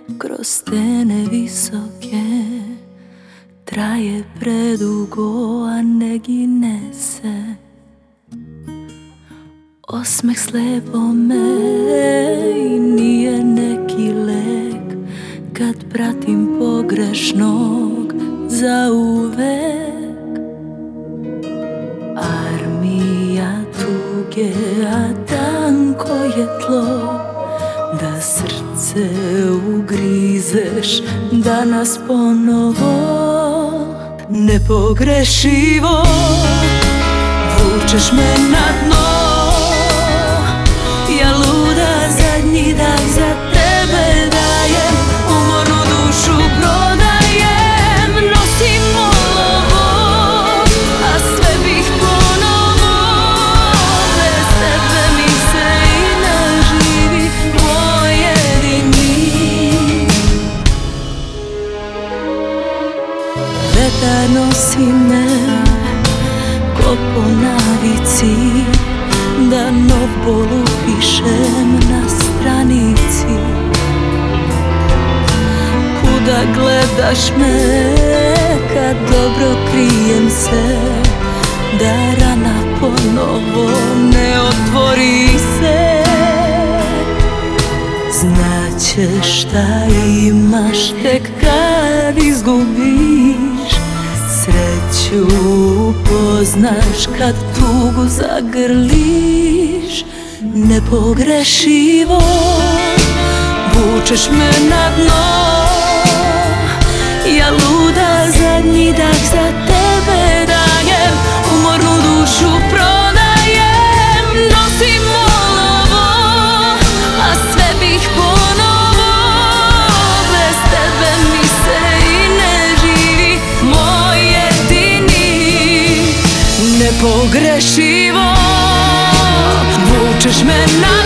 kroz stene visoke, traje predugo, a ne gine se. Osmeh slepo me i nije neki lek, kad pratim pogrešnog zauvek. Armija tuge, a tanko je tlo, da srce ugrizeš danas ponovo. Nepogrešivo vučeš me na dno, ja luda zadnji dah za tebe dajem, umornu dušu prodajem, nosim olovo, a sve bih ponovo. Bez tebe mi se i ne živi, moj jedini. Vetar nosi me ko po navici, da nov bol upišem na stranici. Kuda gledaš me kad dobro krijem se, da rana ponovo ne otvori se. Znaćeš šta imaš tek kad izgubiš, sreću upoznaš kad tugu zagrliš. Nepogrešivo vučeš me na dno, ja luda zadnji dah za tebe dajem, umornu dušu prodajem, nosim olovo, a sve bih ponovo. Bez tebe mi se i ne živi, moj jedini. Nepogrešivo vučeš me na